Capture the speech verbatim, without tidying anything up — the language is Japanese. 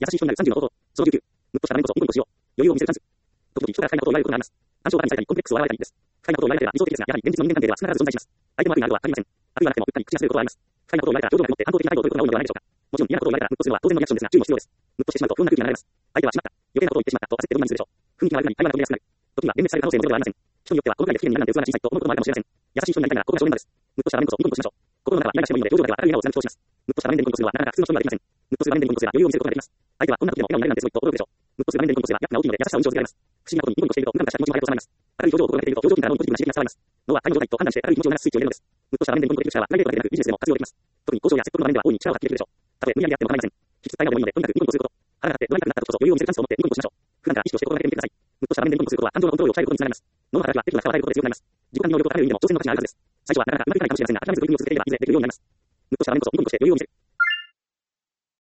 優しい人になるさんじゅうの方法。そのじゅうきゅう。むっとした場面こそニコニコしよう。余裕を見せるさんじゅう。時々人から不快なことを言われることがあります。暗証化にされたりコンプレックスを表れたりです。不快なことを言われたら理想的ですが、やはり現実の人間関係では少なからず存在します。相手の悪意があるとは限りません。悪意がなくてもうっかり口にすることはあります。不快なことを言われたら表情が曇って反抗的な態度を取ることが多いのではないでしょうか。もちろん嫌なことを言われたらムッとするのは当然のリアクションですが注意も必要です。ムッとしてしまうと不穏な空気になられます。相手はしまった。余計なことを言ってしまったと焦ってどんなにするでしょう。雰囲気が悪くなり会話が飛びやすくなる。時には幻滅される可能性もゼロではありません。人によってはこのくらいで不機嫌になるなんて器が小さいと思うこともあるかもしれません。優しい人になりたいならここが正念場です。ムッとした場面こそニコニコしましょう。心の中はイライラしてもいいので表情だけは明るい笑顔を貫き通します。ムッとした場面でニコニコするのはなかなか普通の人にはできません。ムッとする場面でニコニコすれば余裕を見せることができます。相手はこんな時でも笑顔になるなんてすごいと驚くでしょう。ムッとする場面でニコニコすれば役が大きいので優しさを印象づけられます。不思議なことにニコニコしていると無駄無駄した気持ちも早く収まります。明るい表情を心がけていると表情筋から脳にポジティブな刺激が伝わります。脳は快の状態と判断して明るい気持ちを流すスイッチを入れるのです。ムッとした場面でニコニコできる力はプライベートだけでなくビジネスでも活用できます。特に交渉や説得の場面では大いに力を発揮できるでしょう。たとえ無理やりやっても構いません。気質使いなどでもいいのでとにかくニコニコすること。腹が立って怒られたくなった時こそ余裕を見せるチャンスと思ってニコニコしましょう。普段から意識をして心がけてみてください。ムッとした場面でニコニコすることは感情のコントロールを抑えることにつながります。脳の働きは適度な力を与えることで強くなります。自己管理能力を高める意味でも挑戦の価値があるはずです。最初はなかなかうまくいかないかもしれませんが、諦めず取り組みを続けていけばいずれできるようになります。ムッとした場面こそニコニコして余裕を見せる。